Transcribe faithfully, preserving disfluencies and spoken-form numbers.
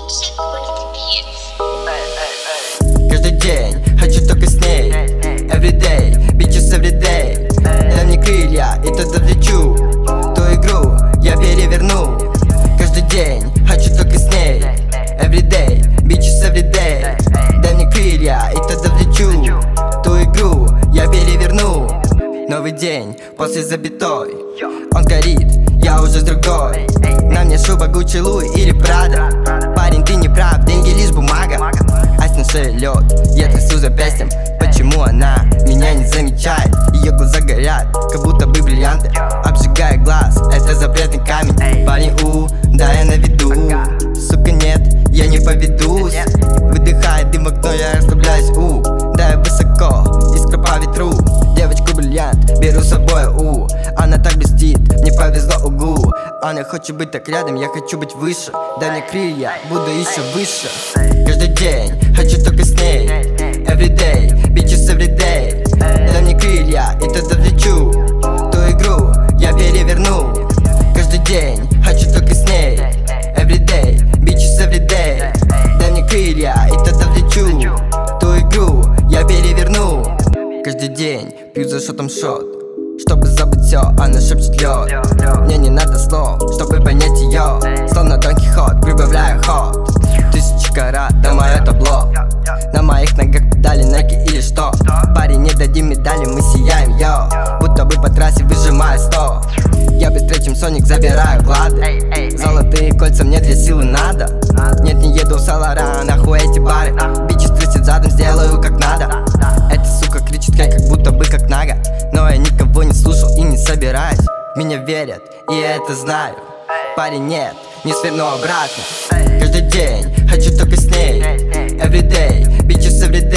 Каждый день хочу только с ней. Everyday, bitches everyday. Дай мне крылья, и тогда взлечу. Ту игру я переверну. Каждый день хочу только с ней. Everyday, bitches everyday. Дай мне крылья, и тогда взлечу. Ту игру я переверну. Новый день после забитой. Он горит, я уже с другой. На мне шуба Гуччи, Луи или Прада. Парень, ты не прав, деньги лишь бумага. Айс на шее лед, я трясу запястьем. Почему она меня не замечает? Ее глаза горят, как будто бы бриллианты. Обжигая глаз, это запретный камень. Парень, у, да я на виду. Сука, нет, я не поведусь. Выдыхает дым в окно, я расслабляюсь, у. Да я высоко, искра по ветру. Девочку бриллиант, беру с собой, у. Она так блестит, мне повезло, угу. Она хочет быть так рядом, я хочу быть выше. Дай мне крылья, буду еще выше. Каждый день хочу только с ней. Everyday, bitches everyday. Дай мне крылья, и тогда взлечу. Ту игру я переверну. Каждый день хочу только с ней. Everyday, bitches everyday. Дай мне крылья, и тогда взлечу. Ту игру я переверну. Каждый день пью за шотом шот. Чтобы забыть все, она шепчет лед. Мне не надо слов, чтобы понять ее. Словно Дон Кихот, прибавляю ход. Тысячи карат, дома это блок. На моих ногах педали, Nike или что? Парень, не дадим медали, мы сияем, йо. Будто бы по трассе выжимаю сто. Я быстрее, чем Соник, забираю клады. Золотые кольца мне для силы надо. Нет, не еду в Салара, нахуй эти бары. Бичи струсит задом, сделаю как надо. Эта сука кричит, как будто бы как Нага. Но я никого не слушал и не собираюсь. Меня верят, и я это знаю. Парень, нет, не сверну обратно. Каждый день хочу только с ней. Everyday, bitches everyday.